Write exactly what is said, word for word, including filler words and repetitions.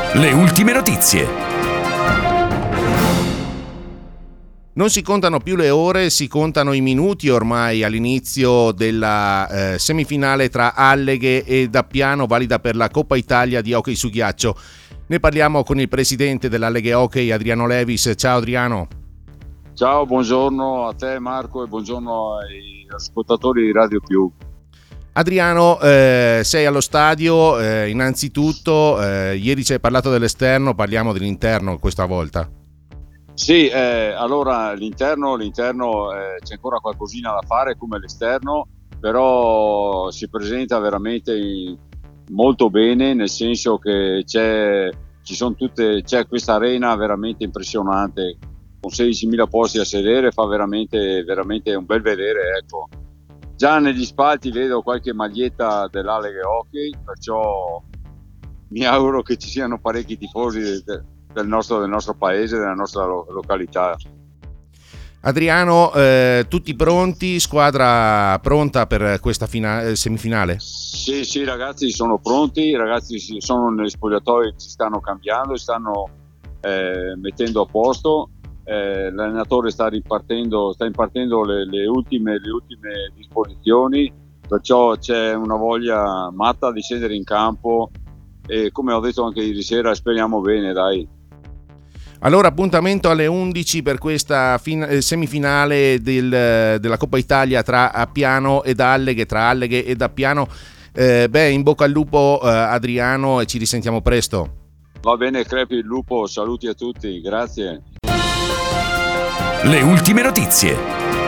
Le ultime notizie. Non si contano più le ore, si contano i minuti ormai all'inizio della eh, semifinale tra Alleghe e Dappiano, valida per la Coppa Italia di hockey su ghiaccio. Ne parliamo con il presidente dell'Alleghe Hockey, Adriano Levis. Ciao Adriano. Ciao, buongiorno a te Marco e buongiorno ai ascoltatori di Radio Più. Adriano, eh, sei allo stadio, eh, innanzitutto eh, ieri ci hai parlato dell'esterno, parliamo dell'interno questa volta. Sì, eh, allora l'interno, l'interno eh, c'è ancora qualcosina da fare come l'esterno, però si presenta veramente molto bene, nel senso che c'è, ci sono tutte, c'è questa arena veramente impressionante, con sedicimila posti a sedere, fa veramente, veramente un bel vedere, ecco. Già negli spalti vedo qualche maglietta dell'Alleghe Hockey, perciò mi auguro che ci siano parecchi tifosi del, del, nostro, del nostro paese, della nostra lo, località. Adriano, eh, tutti pronti? Squadra pronta per questa fina- semifinale? Sì, sì, i ragazzi sono pronti, i ragazzi sono negli spogliatoi, si stanno cambiando, si stanno eh, mettendo a posto. Eh, l'allenatore sta ripartendo, sta impartendo le, le, ultime, le ultime disposizioni, perciò c'è una voglia matta di scendere in campo e, come ho detto anche ieri sera, speriamo bene, dai. Allora, appuntamento alle undici per questa fin- semifinale del, della Coppa Italia tra Appiano ed Alleghe, tra Alleghe ed Appiano. Eh, beh, in bocca al lupo eh, Adriano, e ci risentiamo presto. Va bene, crepi il lupo, saluti a tutti, grazie. Le ultime notizie.